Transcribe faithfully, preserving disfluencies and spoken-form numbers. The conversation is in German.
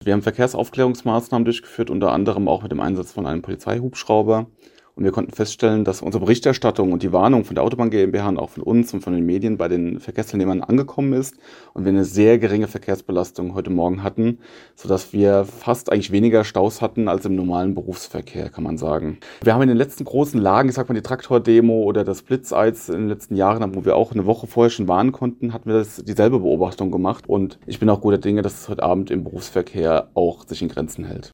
Wir haben Verkehrsaufklärungsmaßnahmen durchgeführt, unter anderem auch mit dem Einsatz von einem Polizeihubschrauber. Und wir konnten feststellen, dass unsere Berichterstattung und die Warnung von der Autobahn GmbH und auch von uns und von den Medien bei den Verkehrsteilnehmern angekommen ist und wir eine sehr geringe Verkehrsbelastung heute Morgen hatten, sodass wir fast eigentlich weniger Staus hatten als im normalen Berufsverkehr, kann man sagen. Wir haben in den letzten großen Lagen, ich sag mal die Traktor-Demo oder das Blitzeis in den letzten Jahren, wo wir auch eine Woche vorher schon warnen konnten, hatten wir das, dieselbe Beobachtung gemacht. Und ich bin auch guter Dinge, dass es heute Abend im Berufsverkehr auch sich in Grenzen hält.